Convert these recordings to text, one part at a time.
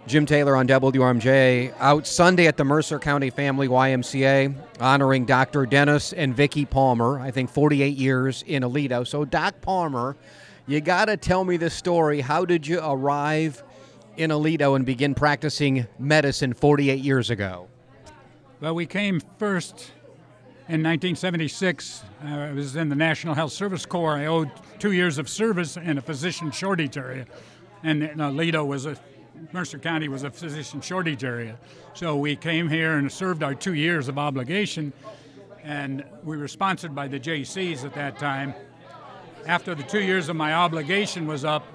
Jim Taylor on WRMJ, out Sunday at the Mercer County Family YMCA, honoring Dr. Dennis and Vicki Palmer, I think 48 years in Aledo. So, Doc Palmer, you got to tell me this story. How did you arrive in Aledo and begin practicing medicine 48 years ago? Well, we came first in 1976. I was in the National Health Service Corps. I owed 2 years of service in a physician shortage area. And Aledo Mercer County was a physician shortage area. So we came here and served our 2 years of obligation, and we were sponsored by the JCs at that time. After the 2 years of my obligation was up,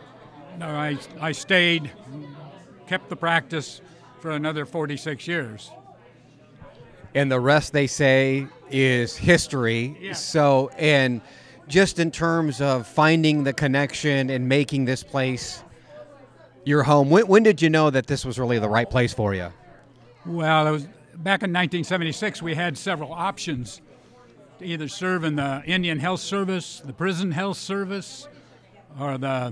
I stayed, kept the practice for another 46 years. And the rest, they say, is history. Yeah. So, and just in terms of finding the connection and making this place your home, when did you know that this was really the right place for you? Well, it was back in 1976. We had several options to either serve in the Indian Health Service, the Prison Health Service, or the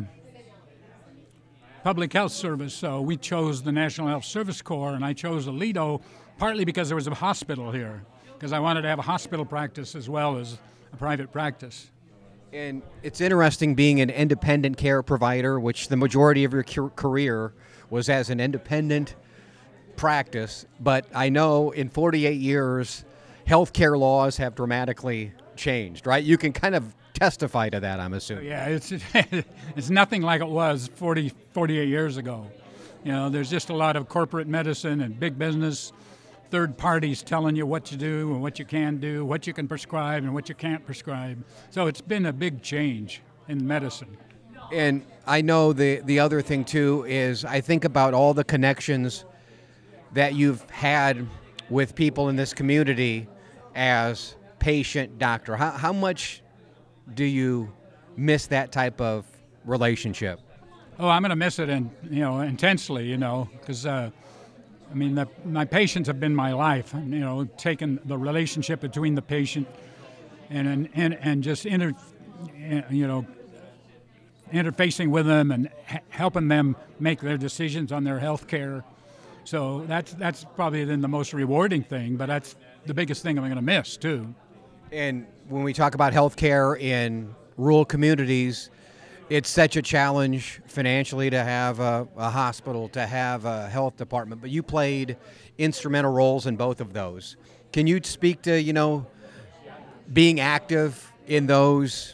Public Health Service. So we chose the National Health Service Corps, and I chose Aledo partly because there was a hospital here, because I wanted to have a hospital practice as well as a private practice. And it's interesting being an independent care provider, which the majority of your career was as an independent practice. But I know in 48 years, healthcare laws have dramatically changed, right? You can kind of testify to that, I'm assuming. Yeah, it's nothing like it was 48 years ago. You know, there's just a lot of corporate medicine and big business, third parties telling you what to do and what you can do, what you can prescribe and what you can't prescribe. So it's been a big change in medicine. And I know the other thing, too, is I think about all the connections that you've had with people in this community as patient-doctor. How much do you miss that type of relationship? Oh, I'm going to miss it, intensely, because my patients have been my life. Taking the relationship between the patient and just interfacing with them and helping them make their decisions on their health care. So that's probably then the most rewarding thing, but that's the biggest thing I'm going to miss too. And when we talk about healthcare in rural communities, it's such a challenge financially to have a hospital, to have a health department, but you played instrumental roles in both of those. Can you speak to, being active in those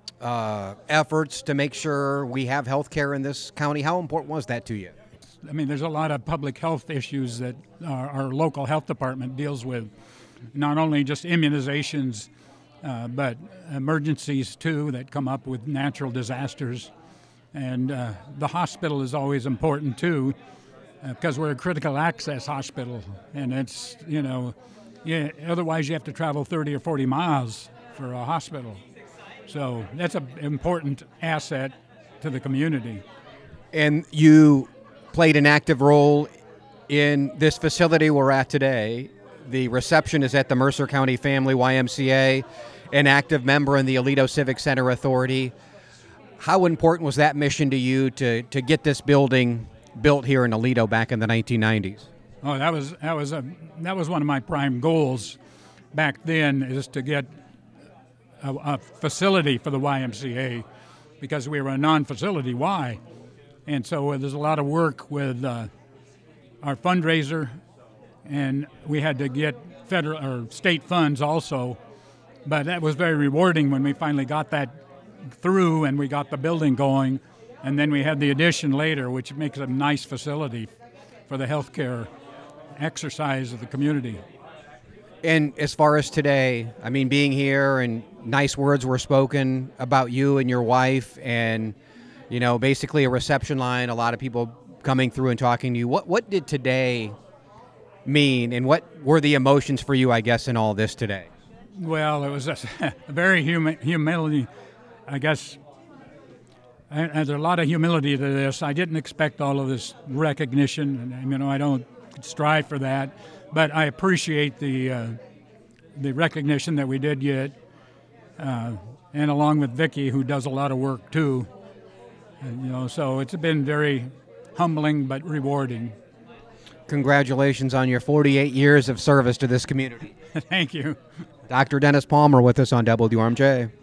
efforts to make sure we have healthcare in this county? How important was that to you? There's a lot of public health issues that our local health department deals with, not only just immunizations, but emergencies, too, that come up with natural disasters. And the hospital is always important, too, because we're a critical access hospital. And it's, otherwise you have to travel 30 or 40 miles for a hospital. So that's an important asset to the community. And you played an active role in this facility we're at today. The reception is at the Mercer County Family YMCA, an active member in the Aledo Civic Center Authority. How important was that mission to you to get this building built here in Aledo back in the 1990s? Oh, that was one of my prime goals back then, is to get a facility for the YMCA, because we were a non-facility Y. And so there's a lot of work with our fundraiser, and we had to get federal or state funds also. But that was very rewarding when we finally got that through and we got the building going. And then we had the addition later, which makes a nice facility for the healthcare exercise of the community. And as far as today, being here and nice words were spoken about you and your wife, and, basically a reception line, a lot of people coming through and talking to you. What did today mean, and what were the emotions for you, I guess, in all this today? Well, it was a very humility, I guess. And there's a lot of humility to this. I didn't expect all of this recognition, and I don't strive for that, but I appreciate the recognition that we did get, and along with Vicki, who does a lot of work too. And, so it's been very humbling but rewarding. Congratulations on your 48 years of service to this community. Thank you. Dr. Dennis Palmer with us on WRMJ.